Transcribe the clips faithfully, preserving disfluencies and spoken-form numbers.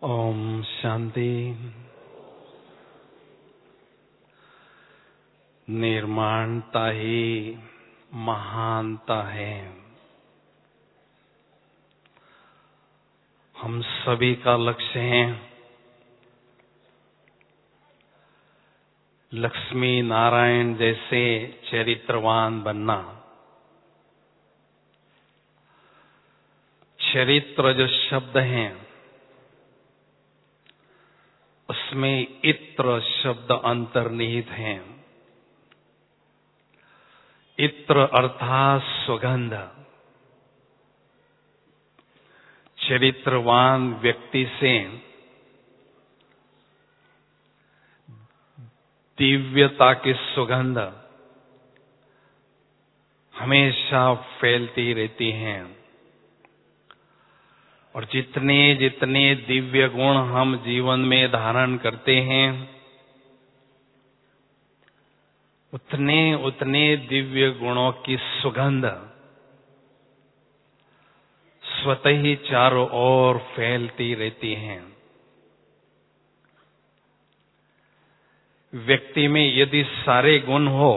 ओम शांति। निर्माणता ही महानता है। हम सभी का लक्ष्य है लक्ष्मी नारायण जैसे चरित्रवान बनना। चरित्र जो शब्द है उसमें इत्र शब्द अंतर्निहित है। इत्र अर्थात सुगंध। चरित्रवान व्यक्ति से दिव्यता की सुगंध हमेशा फैलती रहती है। और जितने जितने दिव्य गुण हम जीवन में धारण करते हैं उतने उतने दिव्य गुणों की सुगंध स्वतः ही चारों ओर फैलती रहती है। व्यक्ति में यदि सारे गुण हो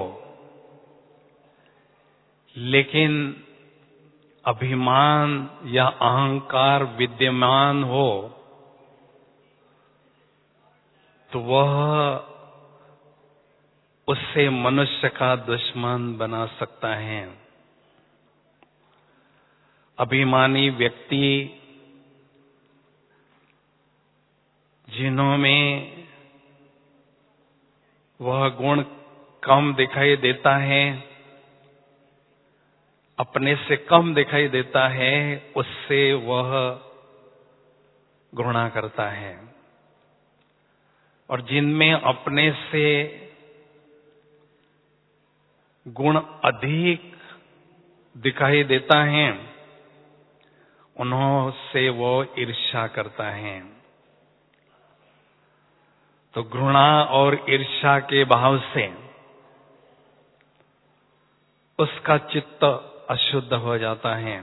लेकिन अभिमान या अहंकार विद्यमान हो तो वह उससे मनुष्य का दुश्मन बना सकता है। अभिमानी व्यक्ति जिन्हों में वह गुण कम दिखाई देता है, अपने से कम दिखाई देता है, उससे वह घृणा करता है। और जिनमें अपने से गुण अधिक दिखाई देता है उन्हों से वो ईर्ष्या करता है। तो घृणा और ईर्ष्या के भाव से उसका चित्त अशुद्ध हो जाता है।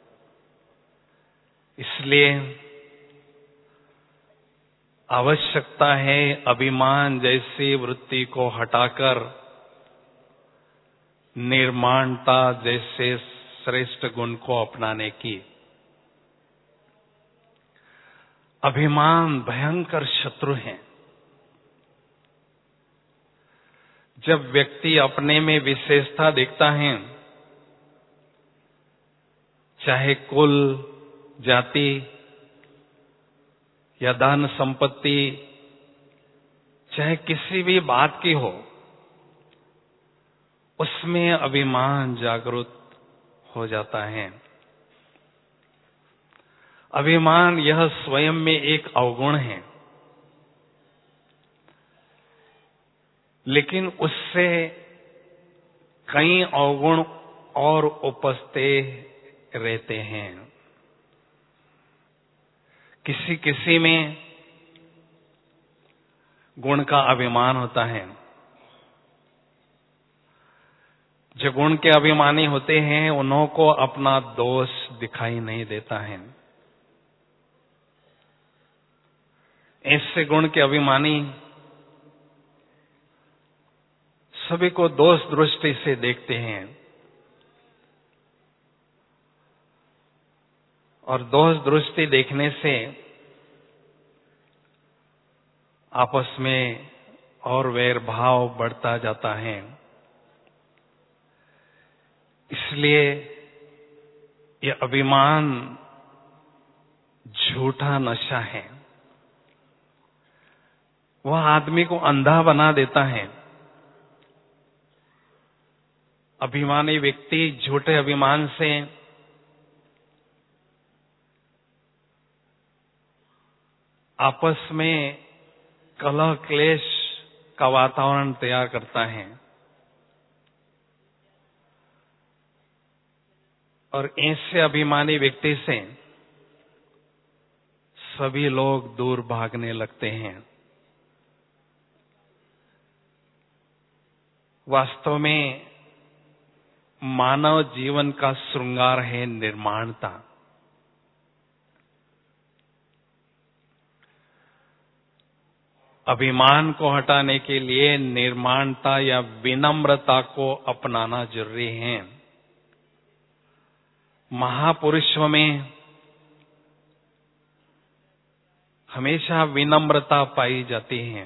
इसलिए आवश्यकता है अभिमान जैसी वृत्ति को हटाकर निर्माणता जैसे श्रेष्ठ गुण को अपनाने की। अभिमान भयंकर शत्रु है। जब व्यक्ति अपने में विशेषता देखता है, चाहे कुल, जाति या धन संपत्ति, चाहे किसी भी बात की हो, उसमें अभिमान जागृत हो जाता है। अभिमान यह स्वयं में एक अवगुण है, लेकिन उससे कई अवगुण और उपस्थित रहते हैं। किसी किसी में गुण का अभिमान होता है। जो गुण के अभिमानी होते हैं उन्हों को अपना दोष दिखाई नहीं देता है। ऐसे गुण के अभिमानी सभी को दोष दृष्टि से देखते हैं और दोष दृष्टि देखने से आपस में और वैर भाव बढ़ता जाता है। इसलिए यह अभिमान झूठा नशा है। वह आदमी को अंधा बना देता है। अभिमानी व्यक्ति झूठे अभिमान से आपस में कलह क्लेश का वातावरण तैयार करता है और ऐसे अभिमानी व्यक्ति से सभी लोग दूर भागने लगते हैं। वास्तव में मानव जीवन का श्रृंगार है निर्माणता। अभिमान को हटाने के लिए निर्माणता या विनम्रता को अपनाना जरूरी है। महापुरुषों में हमेशा विनम्रता पाई जाती है।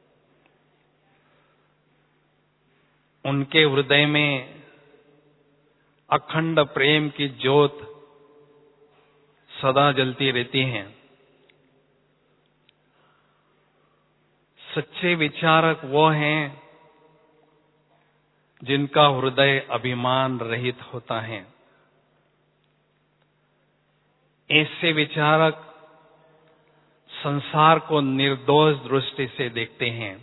उनके हृदय में अखंड प्रेम की ज्योत सदा जलती रहती है। सच्चे विचारक वो हैं जिनका हृदय अभिमान रहित होता है। ऐसे विचारक संसार को निर्दोष दृष्टि से देखते हैं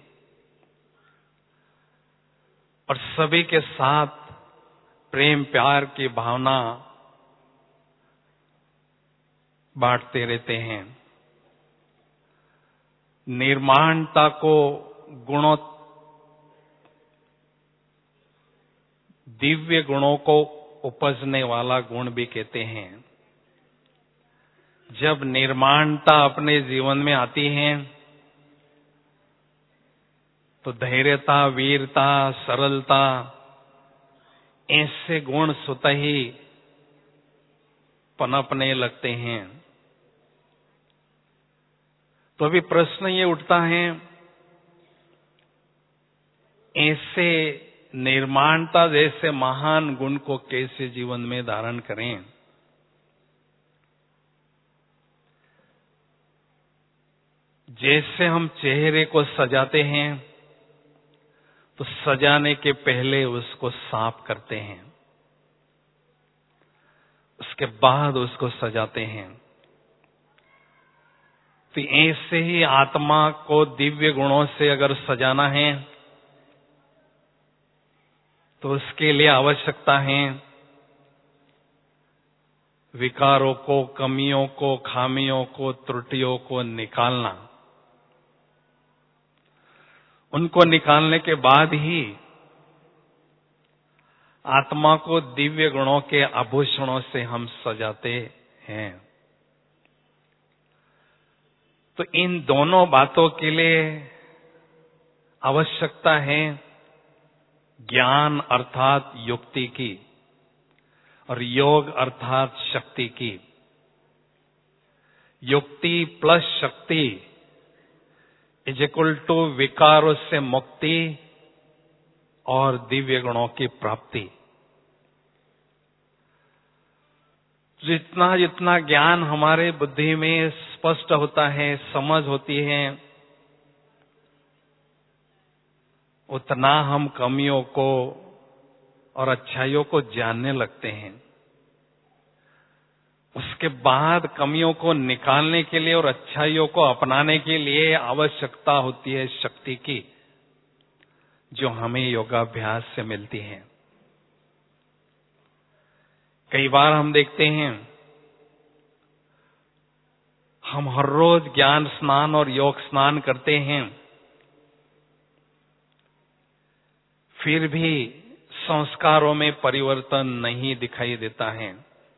और सभी के साथ प्रेम प्यार की भावना बांटते रहते हैं। निर्माणता को गुणों दिव्य गुणों को उपजने वाला गुण भी कहते हैं। जब निर्माणता अपने जीवन में आती है तो धैर्यता, वीरता, सरलता ऐसे गुण स्वतः ही पनपने लगते हैं। तो अभी प्रश्न ये उठता है, ऐसे निर्माणता जैसे महान गुण को कैसे जीवन में धारण करें? जैसे हम चेहरे को सजाते हैं तो सजाने के पहले उसको साफ करते हैं, उसके बाद उसको सजाते हैं। तो ऐसे ही आत्मा को दिव्य गुणों से अगर सजाना है तो उसके लिए आवश्यकता है विकारों को, कमियों को, खामियों को, त्रुटियों को निकालना। उनको निकालने के बाद ही आत्मा को दिव्य गुणों के आभूषणों से हम सजाते हैं। तो इन दोनों बातों के लिए आवश्यकता है ज्ञान अर्थात युक्ति की और योग अर्थात शक्ति की। युक्ति प्लस शक्ति इज इक्वल टू विकारों से मुक्ति और दिव्य गुणों की प्राप्ति। जितना जितना ज्ञान हमारे बुद्धि में स्पष्ट होता है, समझ होती है, उतना हम कमियों को और अच्छाइयों को जानने लगते हैं। उसके बाद कमियों को निकालने के लिए और अच्छाइयों को अपनाने के लिए आवश्यकता होती है शक्ति की, जो हमें योगाभ्यास से मिलती है। कई बार हम देखते हैं हम हर रोज ज्ञान स्नान और योग स्नान करते हैं, फिर भी संस्कारों में परिवर्तन नहीं दिखाई देता है।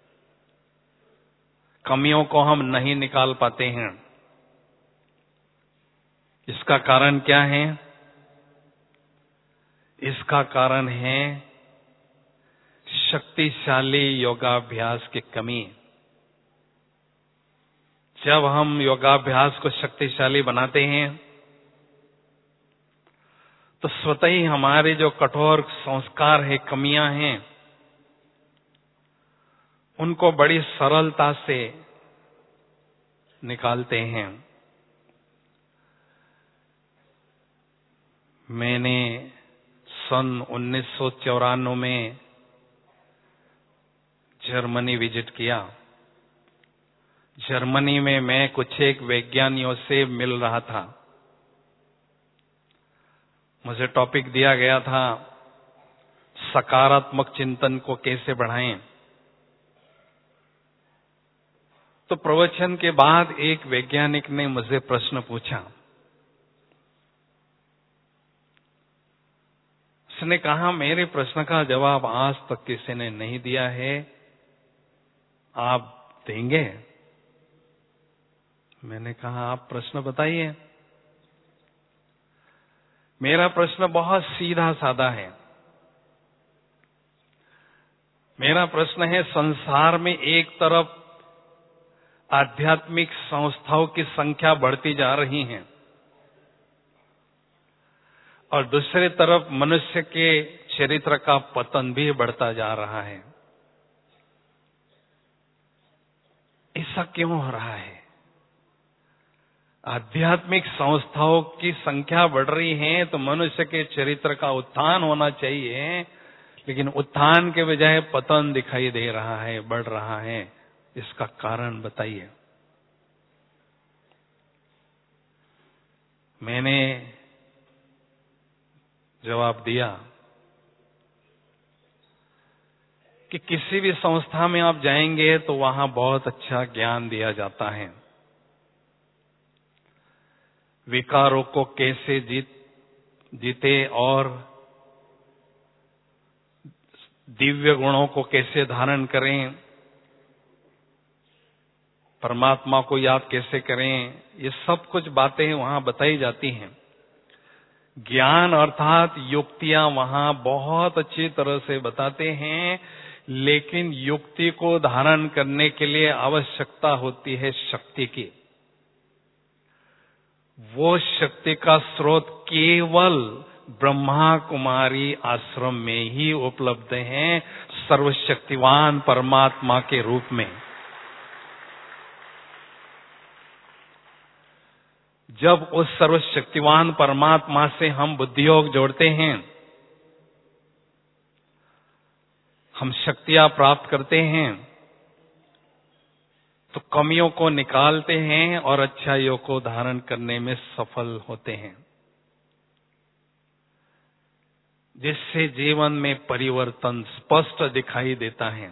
कमियों को हम नहीं निकाल पाते हैं। इसका कारण क्या है? इसका कारण है शक्तिशाली योगाभ्यास की कमी। जब हम योगाभ्यास को शक्तिशाली बनाते हैं तो स्वतः ही हमारे जो कठोर संस्कार है, कमियां हैं, उनको बड़ी सरलता से निकालते हैं। मैंने सन उन्नीस सौ चौरानवे में जर्मनी विजिट किया। जर्मनी में मैं कुछ एक वैज्ञानिकों से मिल रहा था। मुझे टॉपिक दिया गया था सकारात्मक चिंतन को कैसे बढ़ाएं। तो प्रवचन के बाद एक वैज्ञानिक ने मुझे प्रश्न पूछा। उसने कहा, मेरे प्रश्न का जवाब आज तक किसी ने नहीं दिया है, आप देंगे? मैंने कहा, आप प्रश्न बताइए। मेरा प्रश्न बहुत सीधा साधा है। मेरा प्रश्न है, संसार में एक तरफ आध्यात्मिक संस्थाओं की संख्या बढ़ती जा रही है और दूसरी तरफ मनुष्य के चरित्र का पतन भी बढ़ता जा रहा है। ऐसा क्यों हो रहा है? आध्यात्मिक संस्थाओं की संख्या बढ़ रही है तो मनुष्य के चरित्र का उत्थान होना चाहिए, लेकिन उत्थान के बजाय पतन दिखाई दे रहा है, बढ़ रहा है। इसका कारण बताइए। मैंने जवाब दिया कि किसी भी संस्था में आप जाएंगे तो वहां बहुत अच्छा ज्ञान दिया जाता है। विकारों को कैसे जीत जीते और दिव्य गुणों को कैसे धारण करें, परमात्मा को याद कैसे करें, ये सब कुछ बातें वहां बताई जाती हैं। ज्ञान अर्थात युक्तियां वहां बहुत अच्छी तरह से बताते हैं, लेकिन युक्ति को धारण करने के लिए आवश्यकता होती है शक्ति की। वो शक्ति का स्रोत केवल ब्रह्मा कुमारी आश्रम में ही उपलब्ध है, सर्वशक्तिवान परमात्मा के रूप में। जब उस सर्वशक्तिवान परमात्मा से हम बुद्धियोग जोड़ते हैं, हम शक्तियां प्राप्त करते हैं, तो कमियों को निकालते हैं और अच्छाइयों को धारण करने में सफल होते हैं, जिससे जीवन में परिवर्तन स्पष्ट दिखाई देता है।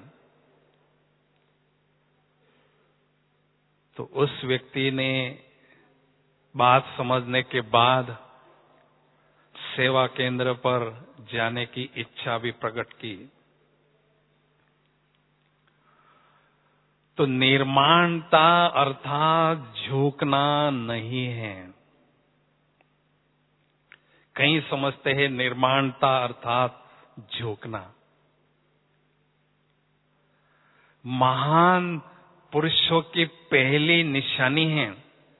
तो उस व्यक्ति ने बात समझने के बाद सेवा केंद्र पर जाने की इच्छा भी प्रकट की। तो निर्माणता अर्थात झुकना नहीं है। कई समझते हैं निर्माणता अर्थात झुकना। महान पुरुषों की पहली निशानी है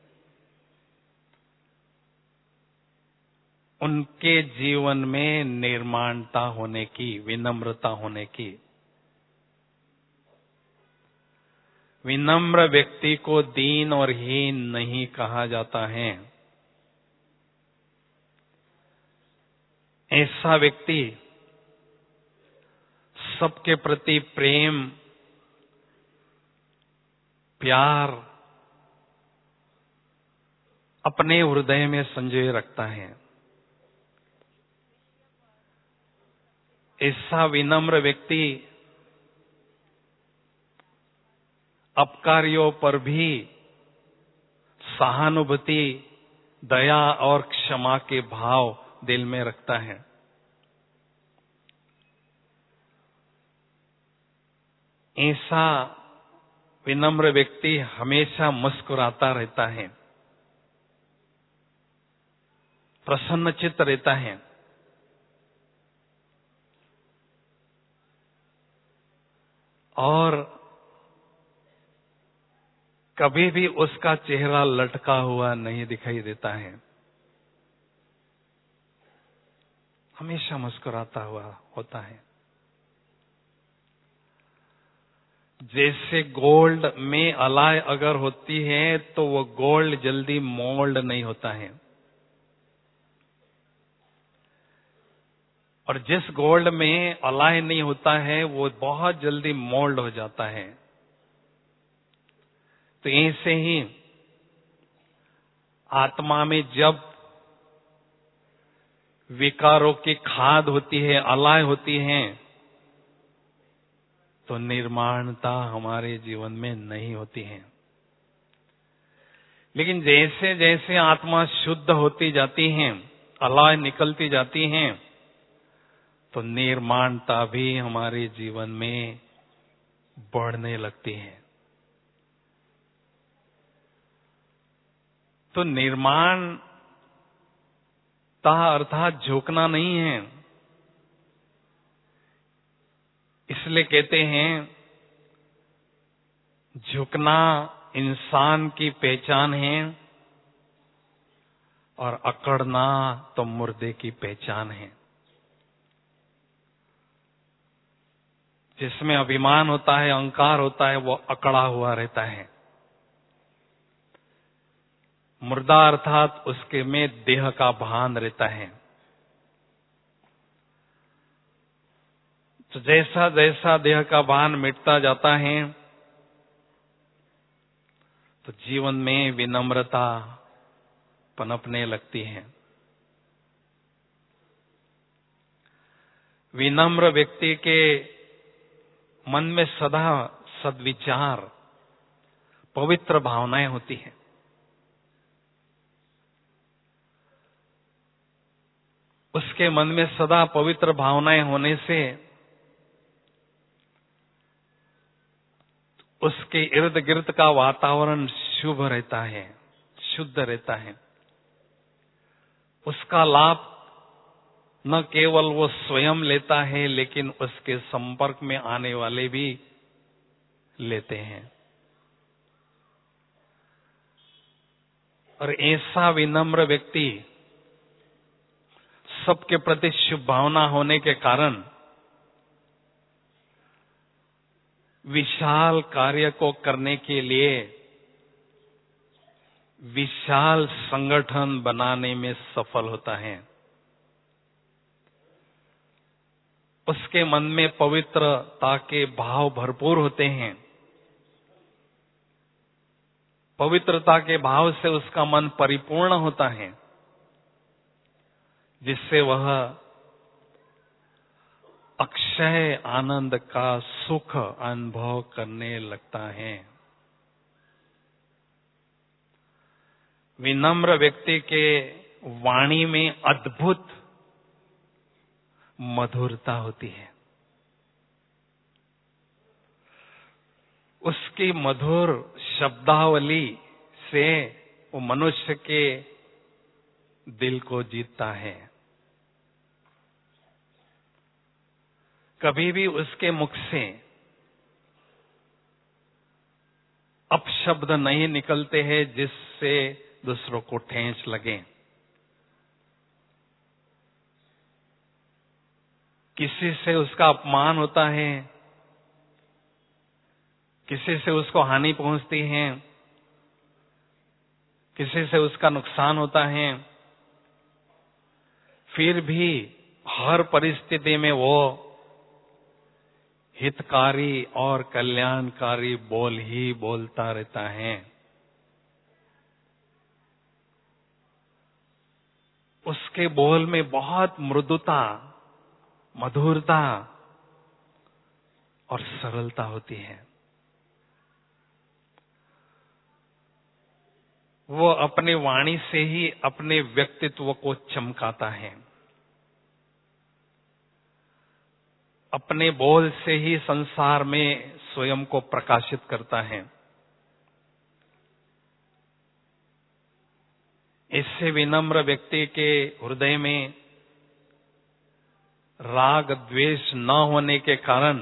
उनके जीवन में निर्माणता होने की, विनम्रता होने की। विनम्र व्यक्ति को दीन और हीन नहीं कहा जाता है। ऐसा व्यक्ति सबके प्रति प्रेम, प्यार अपने हृदय में संजोए रखता है। ऐसा विनम्र व्यक्ति अपकारियों पर भी सहानुभूति, दया और क्षमा के भाव दिल में रखता है। ऐसा विनम्र व्यक्ति हमेशा मुस्कुराता रहता है, प्रसन्नचित्त रहता है। और कभी भी उसका चेहरा लटका हुआ नहीं दिखाई देता है, हमेशा मुस्कुराता हुआ होता है। जैसे गोल्ड में अलाय अगर होती है तो वो गोल्ड जल्दी मोल्ड नहीं होता है, और जिस गोल्ड में अलाय नहीं होता है वो बहुत जल्दी मोल्ड हो जाता है। तो ऐसे ही आत्मा में जब विकारों की खाद होती है, अलाय होती है, तो निर्माणता हमारे जीवन में नहीं होती है। लेकिन जैसे जैसे आत्मा शुद्ध होती जाती है, अलाय निकलती जाती हैं, तो निर्माणता भी हमारे जीवन में बढ़ने लगती है। तो निर्माण ता अर्थात झुकना नहीं है। इसलिए कहते हैं झुकना इंसान की पहचान है और अकड़ना तो मुर्दे की पहचान है। जिसमें अभिमान होता है, अहंकार होता है, वो अकड़ा हुआ रहता है। मुर्दा अर्थात उसके में देह का भान रहता है। तो जैसा जैसा देह का भान मिटता जाता है तो जीवन में विनम्रता पनपने लगती है। विनम्र व्यक्ति के मन में सदा सद्विचार, पवित्र भावनाएं होती हैं। उसके मन में सदा पवित्र भावनाएं होने से उसके इर्द गिर्द का वातावरण शुभ रहता है, शुद्ध रहता है। उसका लाभ न केवल वो स्वयं लेता है, लेकिन उसके संपर्क में आने वाले भी लेते हैं। और ऐसा विनम्र व्यक्ति सबके प्रति शुभ भावना होने के कारण विशाल कार्य को करने के लिए विशाल संगठन बनाने में सफल होता है। उसके मन में पवित्रता के भाव भरपूर होते हैं। पवित्रता के भाव से उसका मन परिपूर्ण होता है, जिससे वह अक्षय आनंद का सुख अनुभव करने लगता है। विनम्र व्यक्ति के वाणी में अद्भुत मधुरता होती है। उसकी मधुर शब्दावली से वो मनुष्य के दिल को जीतता है। कभी भी उसके मुख से अपशब्द नहीं निकलते हैं जिससे दूसरों को ठेस लगे। किसी से उसका अपमान होता है, किसी से उसको हानि पहुंचती है, किसी से उसका नुकसान होता है, फिर भी हर परिस्थिति में वो हितकारी और कल्याणकारी बोल ही बोलता रहता है। उसके बोल में बहुत मृदुता, मधुरता और सरलता होती है। वो अपनी वाणी से ही अपने व्यक्तित्व को चमकाता है। अपने बोल से ही संसार में स्वयं को प्रकाशित करता है। इससे विनम्र व्यक्ति के हृदय में राग द्वेष न होने के कारण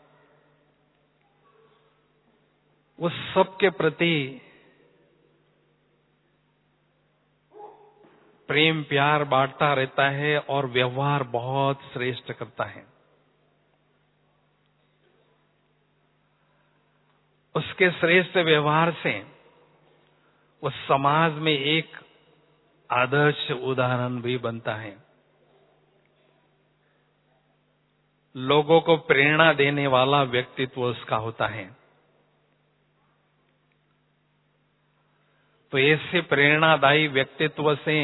वो सबके प्रति प्रेम प्यार बांटता रहता है और व्यवहार बहुत श्रेष्ठ करता है। उसके श्रेष्ठ व्यवहार से उस समाज में एक आदर्श उदाहरण भी बनता है। लोगों को प्रेरणा देने वाला व्यक्तित्व उसका होता है। तो ऐसे प्रेरणादायी व्यक्तित्व से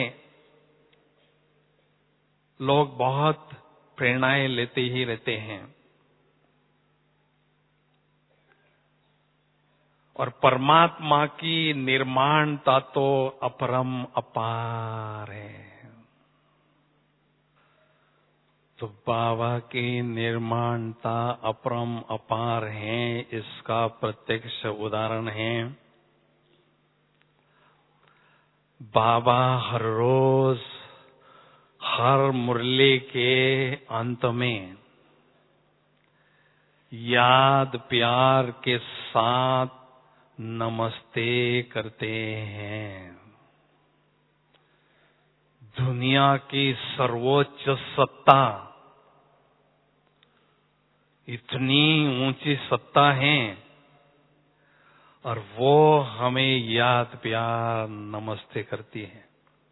लोग बहुत प्रेरणाएं लेते ही रहते हैं। और परमात्मा की निर्माणता तो अपरम अपार है। तो बाबा की निर्माणता अपरम अपार है, इसका प्रत्यक्ष उदाहरण है बाबा हर रोज हर मुरली के अंत में याद प्यार के साथ नमस्ते करते हैं। दुनिया की सर्वोच्च सत्ता, इतनी ऊंची सत्ता है और वो हमें याद प्यार नमस्ते करती है।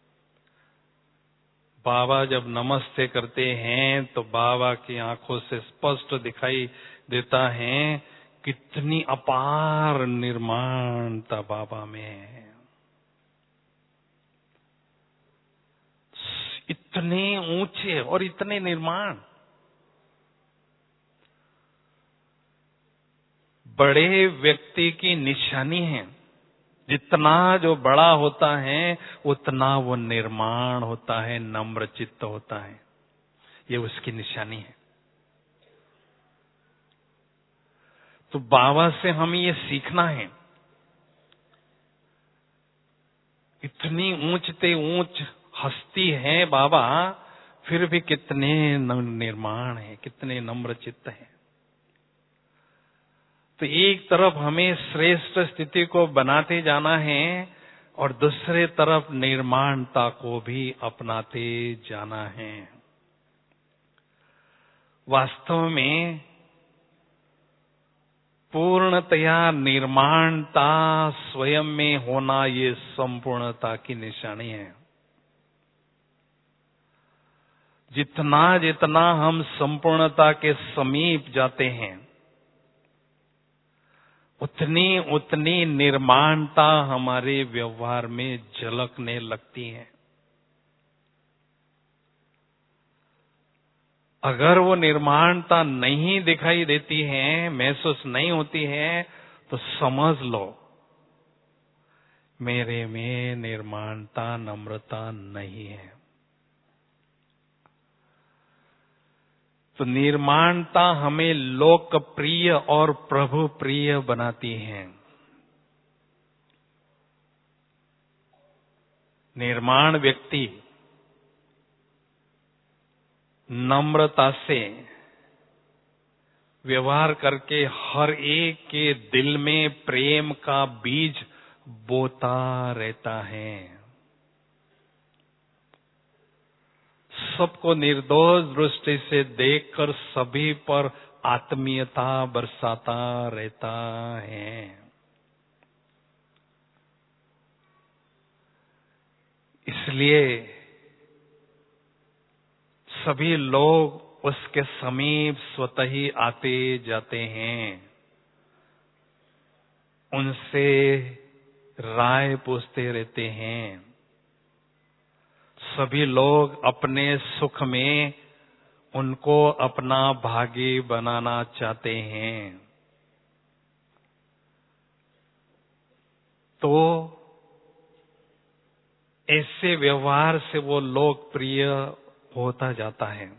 बाबा जब नमस्ते करते हैं तो बाबा की आंखों से स्पष्ट दिखाई देता है कितनी अपार निर्माणता बाबा में है। इतने ऊंचे और इतने निर्माण। बड़े व्यक्ति की निशानी है, जितना जो बड़ा होता है उतना वो निर्माण होता है, नम्र चित्त होता है। ये उसकी निशानी है। तो बाबा से हमें ये सीखना है। इतनी ऊंचते ऊंच हस्ती है बाबा, फिर भी कितने निर्माण है, कितने नम्र चित्त है। तो एक तरफ हमें श्रेष्ठ स्थिति को बनाते जाना है और दूसरे तरफ निर्माणता को भी अपनाते जाना है। वास्तव में पूर्णतया निर्माणता स्वयं में होना ये संपूर्णता की निशानी है। जितना जितना हम संपूर्णता के समीप जाते हैं उतनी उतनी निर्माणता हमारे व्यवहार में झलकने लगती है। अगर वो निर्माणता नहीं दिखाई देती है, महसूस नहीं होती है, तो समझ लो मेरे में निर्माणता नम्रता नहीं है। तो निर्माणता हमें लोकप्रिय और प्रभु प्रिय बनाती है। निर्माण व्यक्ति नम्रता से व्यवहार करके हर एक के दिल में प्रेम का बीज बोता रहता है। सबको निर्दोष दृष्टि से देखकर सभी पर आत्मीयता बरसाता रहता है। इसलिए सभी लोग उसके समीप स्वतः ही आते जाते हैं। उनसे राय पूछते रहते हैं। सभी लोग अपने सुख में उनको अपना भागी बनाना चाहते हैं। तो ऐसे व्यवहार से वो लोकप्रिय होता जाता है।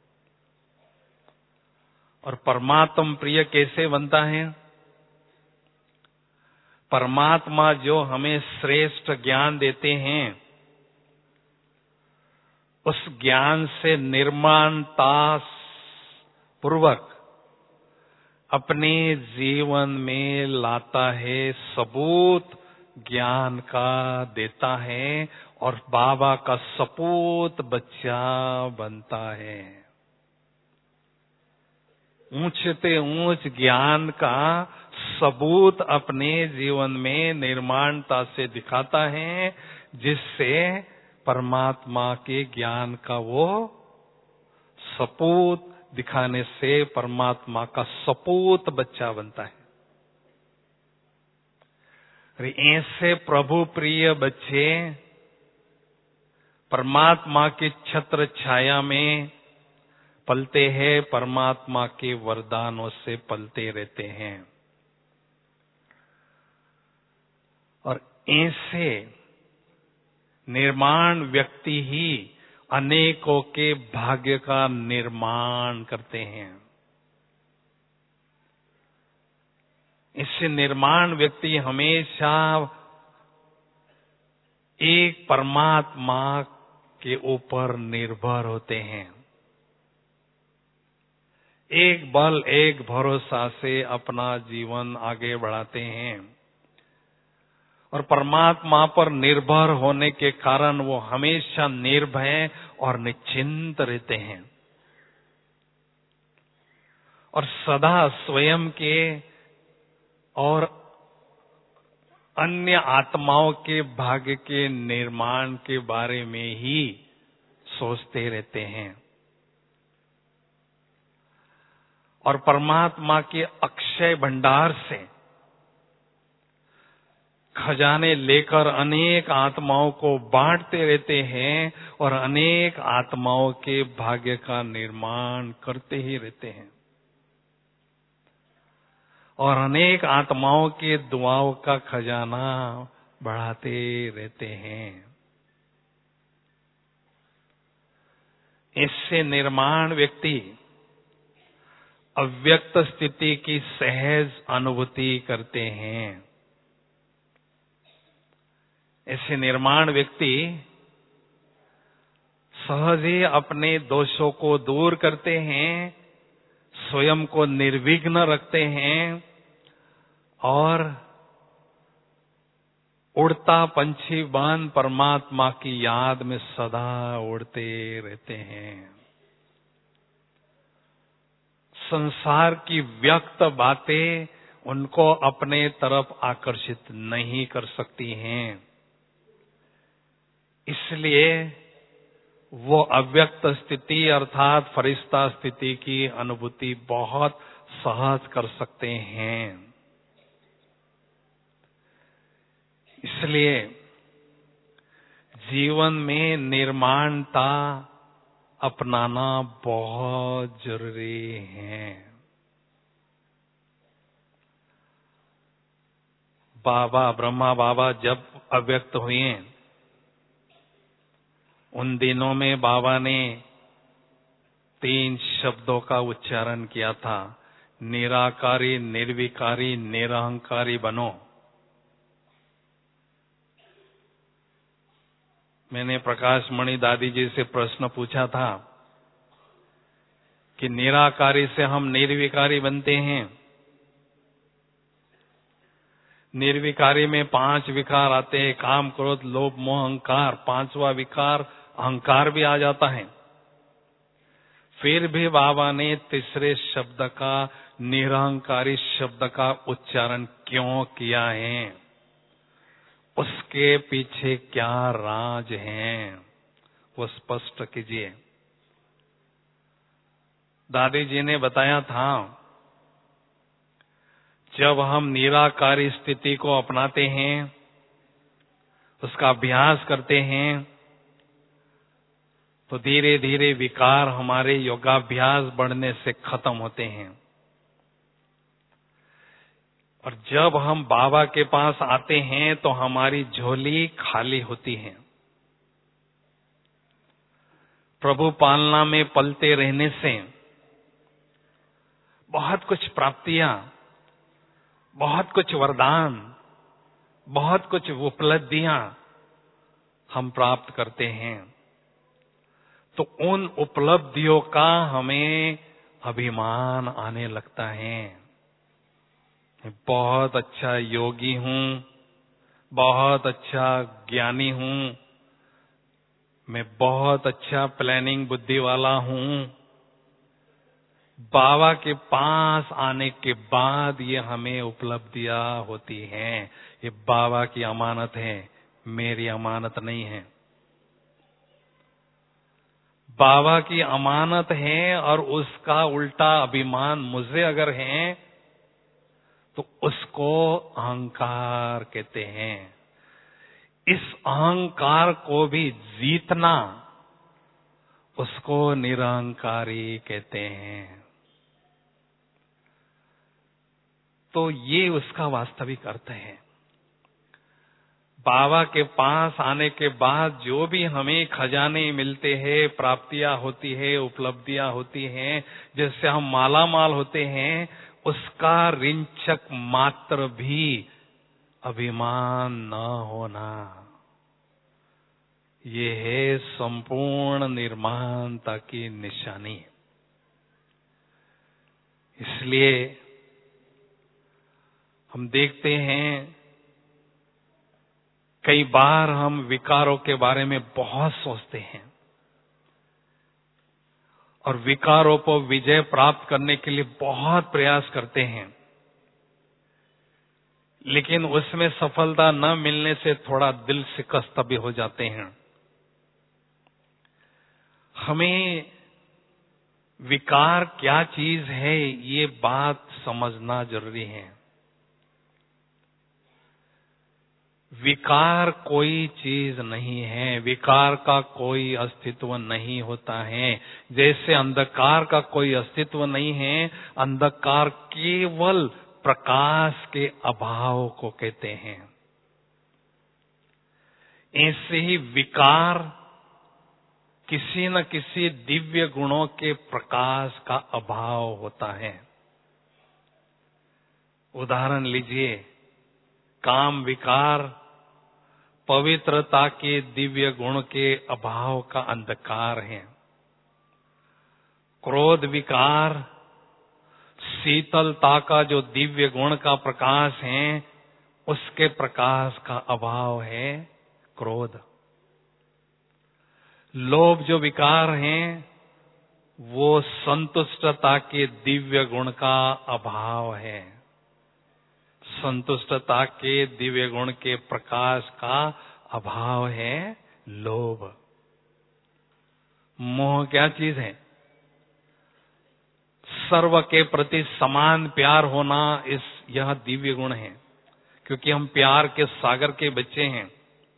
और परमात्मा प्रिय कैसे बनता है? परमात्मा जो हमें श्रेष्ठ ज्ञान देते हैं, उस ज्ञान से निर्माणता पूर्वक अपने जीवन में लाता है, सबूत ज्ञान का देता है और बाबा का सपूत बच्चा बनता है। ऊंचते ऊंच ज्ञान का सबूत अपने जीवन में निर्माणता से दिखाता है, जिससे परमात्मा के ज्ञान का वो सपूत दिखाने से परमात्मा का सपूत बच्चा बनता है। ऐसे प्रभु प्रिय बच्चे परमात्मा की छत्र छाया में पलते हैं, परमात्मा के वरदानों से पलते रहते हैं। और ऐसे निर्माण व्यक्ति ही अनेकों के भाग्य का निर्माण करते हैं। इससे निर्माण व्यक्ति हमेशा एक परमात्मा के ऊपर निर्भर होते हैं। एक बल एक भरोसा से अपना जीवन आगे बढ़ाते हैं और परमात्मा पर निर्भर होने के कारण वो हमेशा निर्भय और निश्चिंत रहते हैं और सदा स्वयं के और अन्य आत्माओं के भाग्य के निर्माण के बारे में ही सोचते रहते हैं और परमात्मा के अक्षय भंडार से खजाने लेकर अनेक आत्माओं को बांटते रहते हैं और अनेक आत्माओं के भाग्य का निर्माण करते ही रहते हैं और अनेक आत्माओं के दुआओं का खजाना बढ़ाते रहते हैं। इससे निर्माण व्यक्ति अव्यक्त स्थिति की सहज अनुभूति करते हैं। ऐसे निर्माण व्यक्ति सहज ही अपने दोषों को दूर करते हैं, स्वयं को निर्विघ्न रखते हैं और उड़ता पंछी बन परमात्मा की याद में सदा उड़ते रहते हैं। संसार की व्यक्त बातें उनको अपने तरफ आकर्षित नहीं कर सकती हैं, इसलिए वो अव्यक्त स्थिति अर्थात फरिश्ता स्थिति की अनुभूति बहुत सहज कर सकते हैं। इसलिए जीवन में निर्माणता अपनाना बहुत जरूरी है। बाबा ब्रह्मा बाबा जब अव्यक्त हुए उन दिनों में बाबा ने तीन शब्दों का उच्चारण किया था, निराकारी, निर्विकारी, निरहंकारी बनो। मैंने प्रकाश मणि दादी जी से प्रश्न पूछा था कि निराकारी से हम निर्विकारी बनते हैं। निर्विकारी में पांच विकार आते हैं, काम, क्रोध, लोभ, मोह, अहंकार। पांचवा विकार अहंकार भी आ जाता है। फिर भी बाबा ने तीसरे शब्द का, निरहंकारी शब्द का उच्चारण क्यों किया है, उसके पीछे क्या राज है, वो स्पष्ट कीजिए। दादी जी ने बताया था, जब हम निराकारी स्थिति को अपनाते हैं, उसका अभ्यास करते हैं, तो धीरे धीरे विकार हमारे योगाभ्यास बढ़ने से खत्म होते हैं और जब हम बाबा के पास आते हैं तो हमारी झोली खाली होती है। प्रभु पालना में पलते रहने से बहुत कुछ प्राप्तियां, बहुत कुछ वरदान, बहुत कुछ उपलब्धियां हम प्राप्त करते हैं, तो उन उपलब्धियों का हमें अभिमान आने लगता है। मैं बहुत अच्छा योगी हूं, बहुत अच्छा ज्ञानी हूं, मैं बहुत अच्छा प्लानिंग बुद्धि वाला हूं। बाबा के पास आने के बाद ये हमें उपलब्धियां होती हैं। ये बाबा की अमानत है, मेरी अमानत नहीं है। बाबा की अमानत है और उसका उल्टा अभिमान मुझे अगर है तो उसको अहंकार कहते हैं। इस अहंकार को भी जीतना, उसको निरहंकारी कहते हैं। तो ये उसका वास्तविक अर्थ है। बाबा के पास आने के बाद जो भी हमें खजाने मिलते हैं, प्राप्तियां होती है, उपलब्धियां होती हैं, जिससे हम माला माल होते हैं, उसका रिंचक मात्र भी अभिमान न होना, ये है संपूर्ण निर्माणता की निशानी। इसलिए हम देखते हैं कई बार हम विकारों के बारे में बहुत सोचते हैं और विकारों पर विजय प्राप्त करने के लिए बहुत प्रयास करते हैं, लेकिन उसमें सफलता न मिलने से थोड़ा दिल शिकस्त भी हो जाते हैं। हमें विकार क्या चीज है ये बात समझना जरूरी है। विकार कोई चीज नहीं है, विकार का कोई अस्तित्व नहीं होता है। जैसे अंधकार का कोई अस्तित्व नहीं है, अंधकार केवल प्रकाश के अभाव को कहते हैं। ऐसे ही विकार किसी न किसी दिव्य गुणों के प्रकाश का अभाव होता है। उदाहरण लीजिए, काम विकार पवित्रता के दिव्य गुण के अभाव का अंधकार है। क्रोध विकार शीतलता का जो दिव्य गुण का प्रकाश है, उसके प्रकाश का अभाव है क्रोध। लोभ जो विकार है वो संतुष्टता के दिव्य गुण का अभाव है। संतुष्टता के दिव्य गुण के प्रकाश का अभाव है लोभ। मोह क्या चीज है? सर्व के प्रति समान प्यार होना, इस यह दिव्य गुण है, क्योंकि हम प्यार के सागर के बच्चे हैं।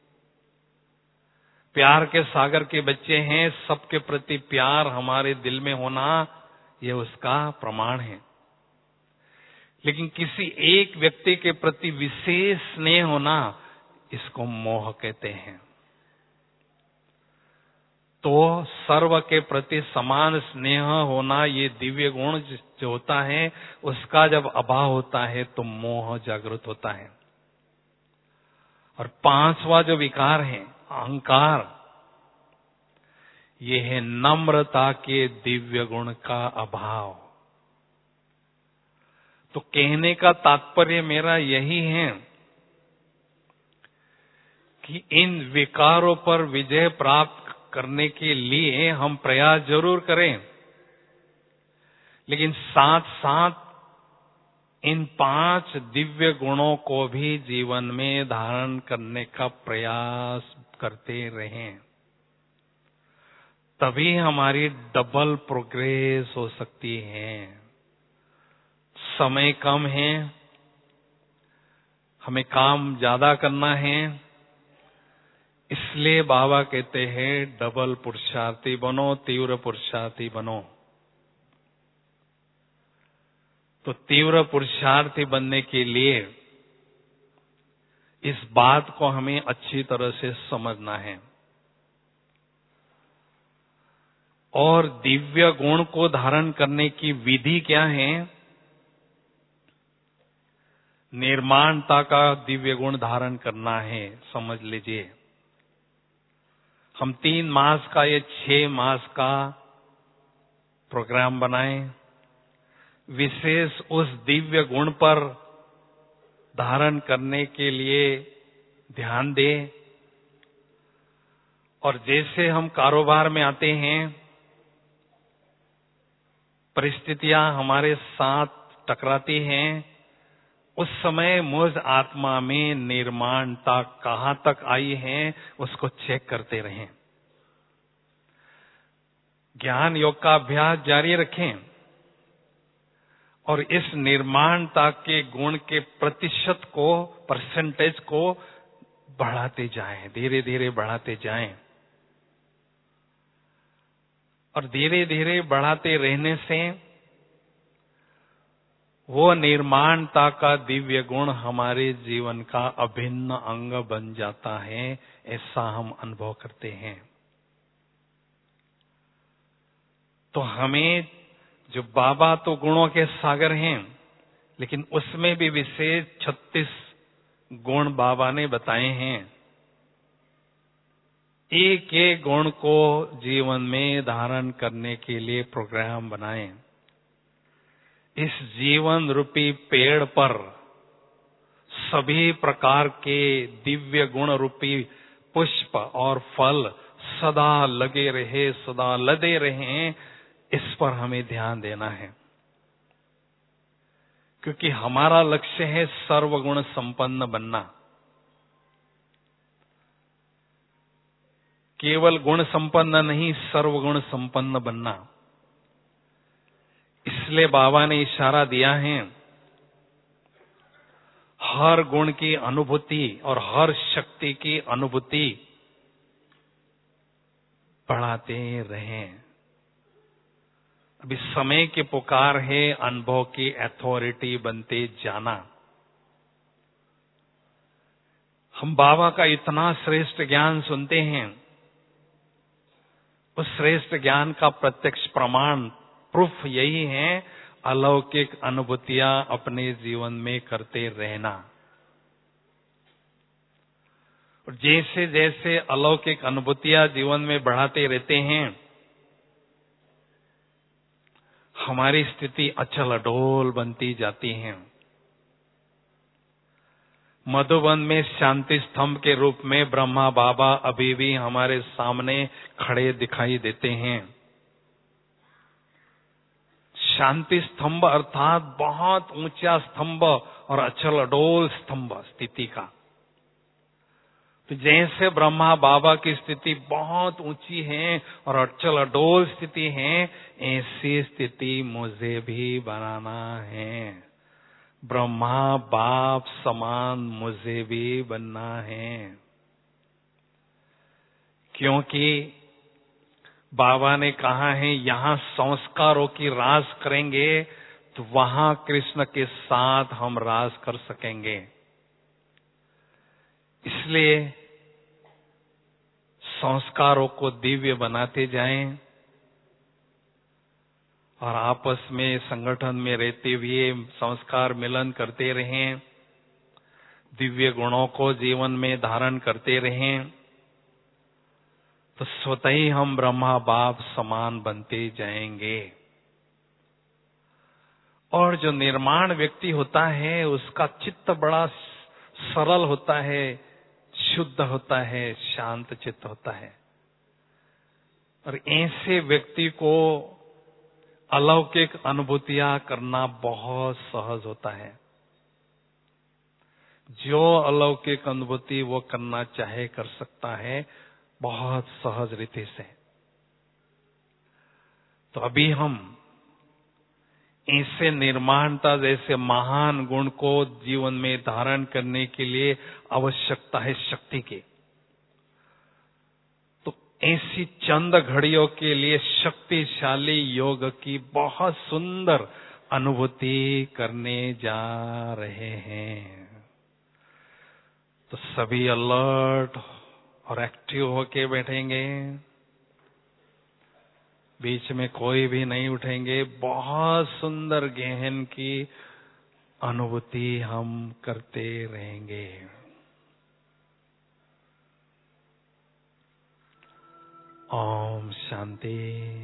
प्यार के सागर के बच्चे हैं, सबके प्रति प्यार हमारे दिल में होना यह उसका प्रमाण है। लेकिन किसी एक व्यक्ति के प्रति विशेष स्नेह होना, इसको मोह कहते हैं। तो सर्व के प्रति समान स्नेह होना, ये दिव्य गुण जो होता है, उसका जब अभाव होता है तो मोह जागृत होता है। और पांचवा जो विकार है अहंकार, ये है नम्रता के दिव्य गुण का अभाव। तो कहने का तात्पर्य मेरा यही है कि इन विकारों पर विजय प्राप्त करने के लिए हम प्रयास जरूर करें, लेकिन साथ साथ इन पांच दिव्य गुणों को भी जीवन में धारण करने का प्रयास करते रहें। तभी हमारी डबल प्रोग्रेस हो सकती है। समय कम है, हमें काम ज्यादा करना है, इसलिए बाबा कहते हैं डबल पुरुषार्थी बनो, तीव्र पुरुषार्थी बनो। तो तीव्र पुरुषार्थी बनने के लिए इस बात को हमें अच्छी तरह से समझना है। और दिव्य गुण को धारण करने की विधि क्या है? निर्माणता का दिव्य गुण धारण करना है। समझ लीजिए, हम तीन मास का ये छह मास का प्रोग्राम बनाएं, विशेष उस दिव्य गुण पर धारण करने के लिए ध्यान दें। और जैसे हम कारोबार में आते हैं, परिस्थितियां हमारे साथ टकराती हैं, उस समय मुझ आत्मा में निर्माणता कहां तक आई है उसको चेक करते रहें। ज्ञान योग का अभ्यास जारी रखें और इस निर्माणता के गुण के प्रतिशत को, परसेंटेज को बढ़ाते जाएं, धीरे धीरे बढ़ाते जाएं। और धीरे धीरे बढ़ाते रहने से वो निर्माणता का दिव्य गुण हमारे जीवन का अभिन्न अंग बन जाता है, ऐसा हम अनुभव करते हैं। तो हमें, जो बाबा तो गुणों के सागर हैं, लेकिन उसमें भी विशेष छत्तीस गुण बाबा ने बताए हैं। एक एक गुण को जीवन में धारण करने के लिए प्रोग्राम बनाएं। इस जीवन रूपी पेड़ पर सभी प्रकार के दिव्य गुण रूपी पुष्प और फल सदा लगे रहे, सदा लदे रहे, इस पर हमें ध्यान देना है। क्योंकि हमारा लक्ष्य है सर्वगुण संपन्न बनना। केवल गुण संपन्न नहीं, सर्वगुण संपन्न बनना। इसलिए बाबा ने इशारा दिया है, हर गुण की अनुभूति और हर शक्ति की अनुभूति बढ़ाते रहें। अभी समय की पुकार है अनुभव की अथॉरिटी बनते जाना। हम बाबा का इतना श्रेष्ठ ज्ञान सुनते हैं, उस श्रेष्ठ ज्ञान का प्रत्यक्ष प्रमाण, प्रूफ यही है, अलौकिक अनुभूतियां अपने जीवन में करते रहना। और जैसे जैसे अलौकिक अनुभूतियां जीवन में बढ़ाते रहते हैं, हमारी स्थिति अचल अडोल बनती जाती है। मधुबन में शांति स्तंभ के रूप में ब्रह्मा बाबा अभी भी हमारे सामने खड़े दिखाई देते हैं। शांति स्तंभ अर्थात बहुत ऊंचा स्तंभ और अचल अडोल स्तंभ स्थिति का। तो जैसे ब्रह्मा बाबा की स्थिति बहुत ऊंची है और अचल अडोल स्थिति है, ऐसी स्थिति मुझे भी बनाना है। ब्रह्मा बाप समान मुझे भी बनना है। क्योंकि बाबा ने कहा है, यहां संस्कारों की रास करेंगे तो वहां कृष्ण के साथ हम रास कर सकेंगे। इसलिए संस्कारों को दिव्य बनाते जाएं और आपस में संगठन में रहते हुए संस्कार मिलन करते रहें, दिव्य गुणों को जीवन में धारण करते रहें, तो स्वतः ही हम ब्रह्मा बाप समान बनते जाएंगे। और जो निर्माण व्यक्ति होता है, उसका चित्त बड़ा सरल होता है, शुद्ध होता है, शांत चित्त होता है। और ऐसे व्यक्ति को अलौकिक अनुभूतियां करना बहुत सहज होता है। जो अलौकिक अनुभूति वो करना चाहे कर सकता है, बहुत सहज रीति से। तो अभी हम ऐसे निर्माणता जैसे महान गुण को जीवन में धारण करने के लिए आवश्यकता है शक्ति की। तो ऐसी चंद घड़ियों के लिए शक्तिशाली योग की बहुत सुंदर अनुभूति करने जा रहे हैं। तो सभी अलर्ट और एक्टिव होके बैठेंगे, बीच में कोई भी नहीं उठेंगे। बहुत सुंदर गहन की अनुभूति हम करते रहेंगे। ओम शांति।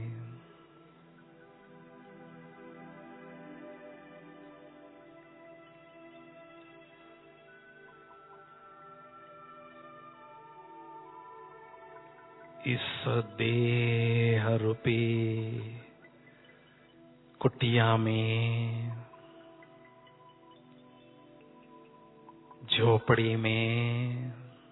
इस देह रूपी कुटिया में, झोपड़ी में,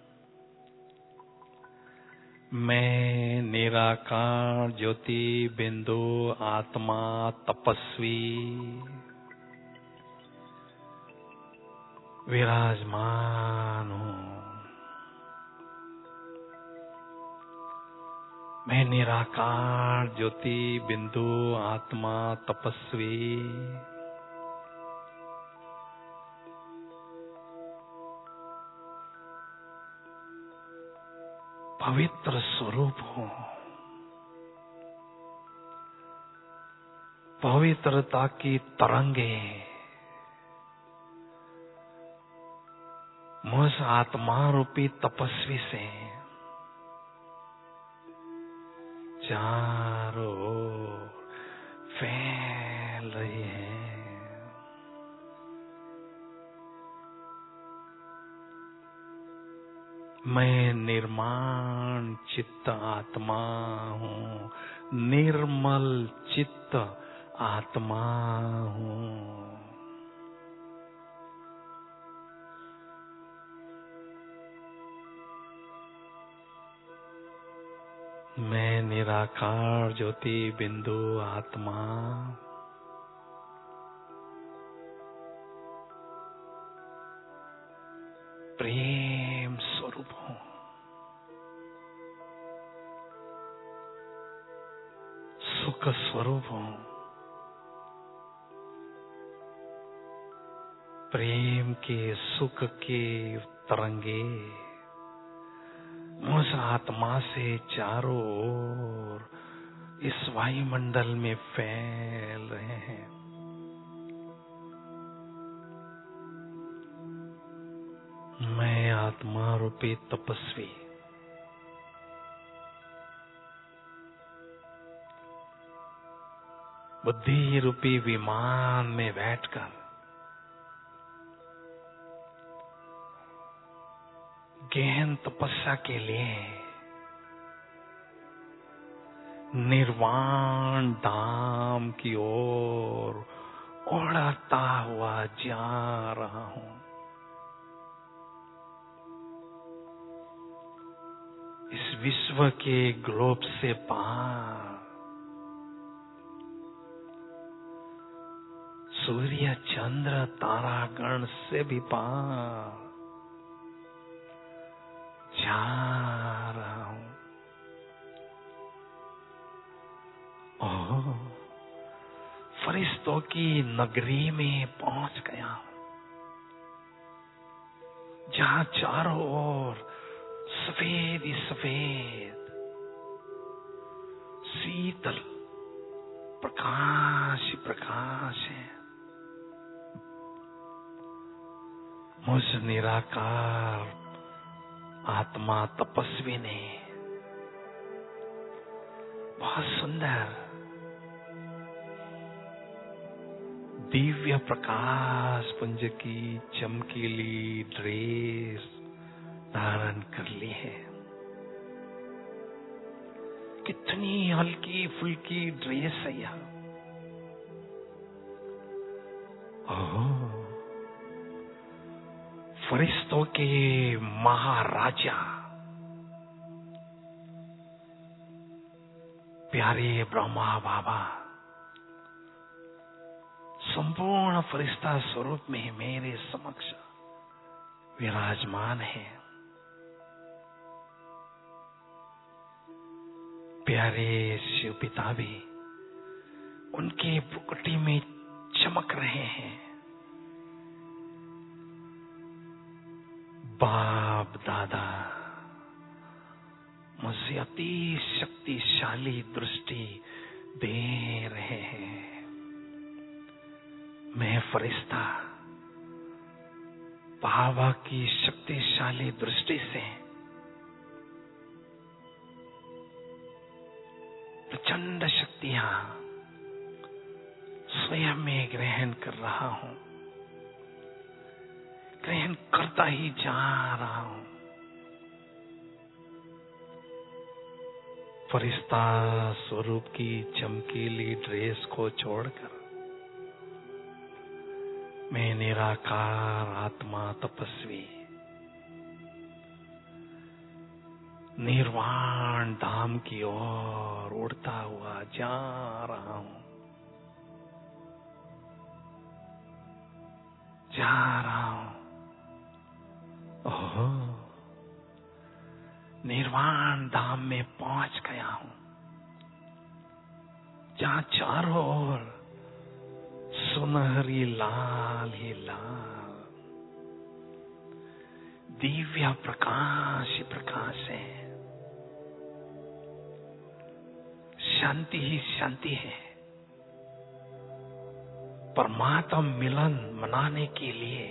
मैं निराकार ज्योति बिंदु आत्मा तपस्वी विराजमान हूं। मैं निराकार ज्योति बिंदु आत्मा तपस्वी पवित्र स्वरूप हूं। पवित्रता की तरंगे मुझ आत्मा रूपी तपस्वी से चारों ओर फैल रही है। मैं निर्माण चित्त आत्मा हूँ, निर्मल चित्त आत्मा हूँ। मैं निराकार ज्योति बिंदु आत्मा प्रेम स्वरूप हूँ। सुख स्वरूप हूँ। प्रेम के सुख के तरंगे उस आत्मा से चारों ओर इस वायुमंडल में फैल रहे हैं। मैं आत्मा रूपी तपस्वी बुद्धि रूपी विमान में बैठकर गहन तपस्या के लिए निर्वाण धाम की ओर उड़ता हुआ जा रहा हूँ। इस विश्व के ग्लोब से पार, सूर्य चंद्र तारागण से भी पार जा रहा हूँ। ओह, फरिश्तों की नगरी में पहुंच गया हूँ, जहाँ चारों ओर सफेद ही सफेद शीतल प्रकाश ही प्रकाश है। मुझ निराकार आत्मा तपस्वी ने बहुत सुंदर दिव्य प्रकाश पुंज की चमकीली ड्रेस धारण कर ली है। कितनी हल्की फुल्की ड्रेस है यह। ओह, फरिश्तों के महाराजा प्यारे ब्रह्मा बाबा संपूर्ण फरिश्ता स्वरूप में मेरे समक्ष विराजमान है। प्यारे शिव पिता भी उनके भुकुटी में चमक रहे हैं। बाप दादा मुझे अति शक्तिशाली दृष्टि दे रहे हैं। मैं फरिश्ता बाबा की शक्तिशाली दृष्टि से प्रचंड शक्तियां स्वयं में ग्रहण कर रहा हूं, ग्रहण करता ही जा रहा हूं। फरिश्ता स्वरूप की चमकीली ड्रेस को छोड़कर मैं निराकार आत्मा तपस्वी निर्वाण धाम की ओर उड़ता हुआ जा रहा हूं, जा रहा हूं। ओह, निर्वाण धाम में पहुंच गया हूं, जहां चारों ओर सुनहरी लाल ही लाल दिव्य प्रकाश ही प्रकाश है। शांति ही शांति है। परमात्मा मिलन मनाने के लिए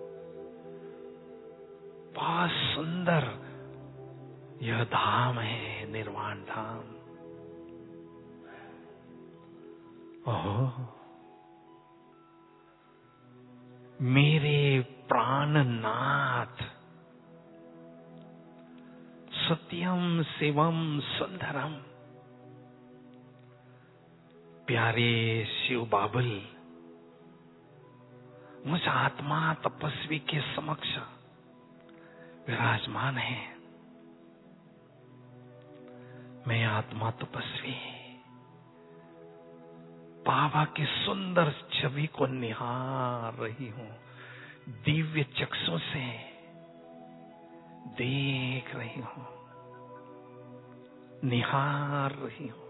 बहुत सुंदर यह धाम है, निर्वाण धाम। ओह, मेरे प्राणनाथ, सत्यम शिवम सुंदरम, प्यारे शिव बाबुल, मुझ आत्मा तपस्वी के समक्ष विराजमान है। मैं आत्मा तपस्वी बाबा की सुंदर छवि को निहार रही हूं, दिव्य चक्षु से देख रही हूं, निहार रही हूं।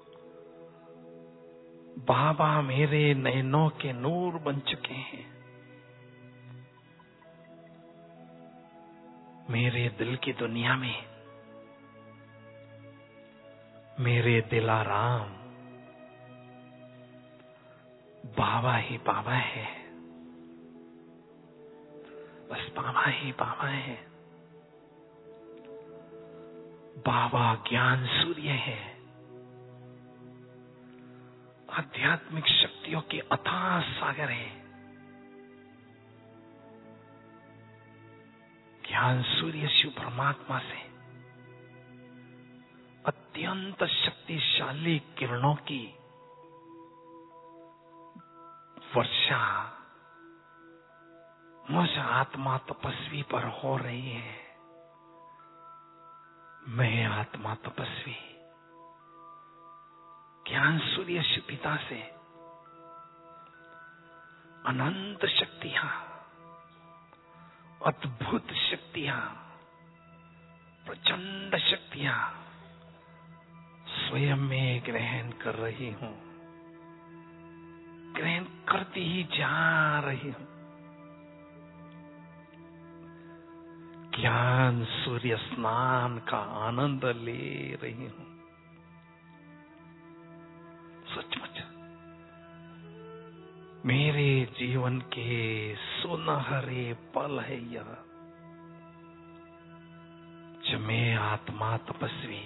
बाबा मेरे नयनों के नूर बन चुके हैं। मेरे दिल की दुनिया में मेरे दिलाराम बाबा ही बाबा है, बस बाबा ही बाबा है। बाबा ज्ञान सूर्य है, आध्यात्मिक शक्तियों के अथाह सागर है। ज्ञान सूर्य शिव परमात्मा से अत्यंत शक्तिशाली किरणों की वर्षा मुझ आत्मा तपस्वी पर हो रही है। मैं आत्मा तपस्वी ज्ञान सूर्य शिव पिता से अनंत शक्तियां, अद्भुत शक्तियां, प्रचंड शक्तियां स्वयं में ग्रहण कर रही हूं, ग्रहण करती ही जा रही हूं। ज्ञान सूर्य स्नान का आनंद ले रही हूं। सचमुच मेरे जीवन के सुनहरे पल है यह, जब मैं आत्मा तपस्वी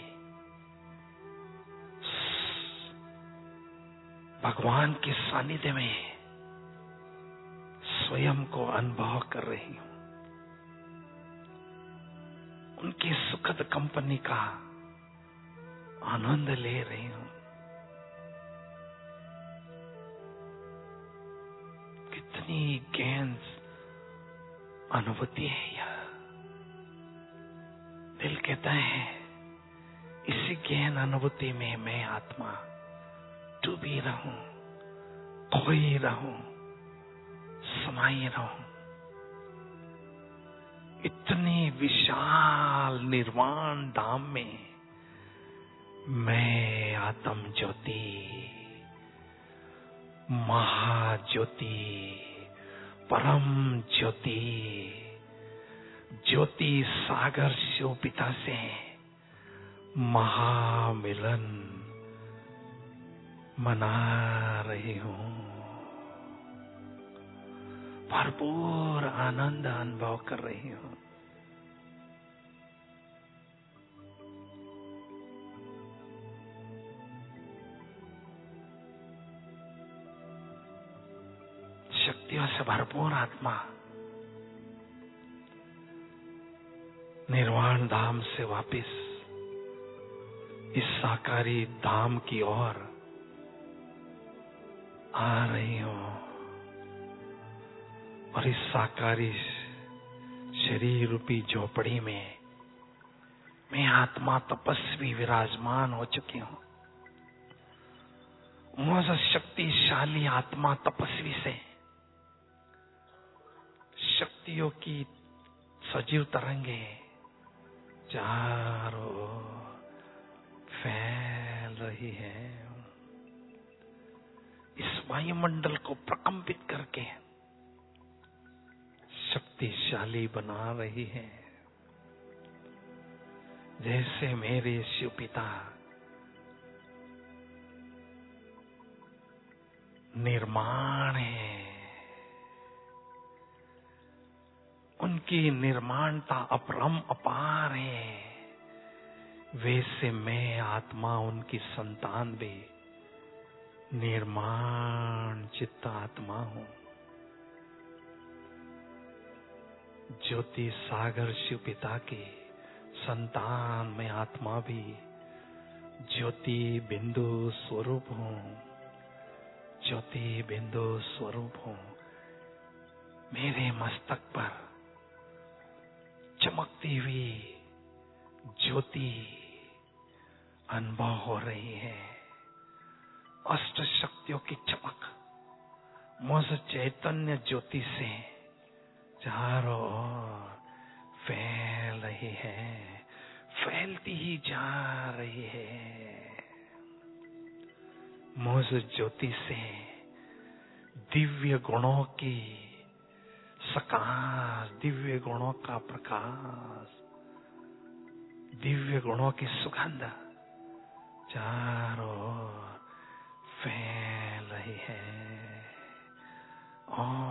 भगवान के सानिध्य में स्वयं को अनुभव कर रही हूं, उनकी सुखद कंपनी का आनंद ले रही हूं। कितनी गहन अनुभूति है यह। दिल कहता है इसी गहन अनुभूति में मैं आत्मा डूबी रहूं, खोई रहूं, समाई रहूं। इतनी विशाल निर्वाण धाम में मैं आत्म ज्योति, महाज्योति, परम ज्योति, ज्योति सागर शिव पिता से महामिलन मना रही हूं। भरपूर आनंद अनुभव कर रही हूं। शक्तियों से भरपूर आत्मा निर्वाण धाम से वापिस इस साकारी धाम की ओर आ रही हूं, और इस साकारी शरीर रूपी झोपड़ी में मैं आत्मा तपस्वी विराजमान हो चुकी हूं। मुझ शक्तिशाली आत्मा तपस्वी से शक्तियों की सजीव तरंगे चारों ओर फैल रही है। इस वायुमंडल को प्रकंपित करके शक्तिशाली बना रही है। जैसे मेरे शिव पिता निर्माण है, उनकी निर्माणता अपरम अपार है, वैसे मैं आत्मा उनकी संतान भी निर्माण चित्त आत्मा हूं। ज्योति सागर शिव पिता की संतान मैं आत्मा भी ज्योति बिंदु स्वरूप हूं। ज्योति बिंदु स्वरूप हूं। मेरे मस्तक पर चमकती हुई ज्योति अनुभव हो रही है। अष्ट शक्तियों की चमक मुझ चैतन्य ज्योति से चारों ओर फैल रही है, फैलती ही जा रही है। मुझ ज्योति से दिव्य गुणों की सकाश, दिव्य गुणों का प्रकाश, दिव्य गुणों की सुगंध चारों ओर फैल रही है। और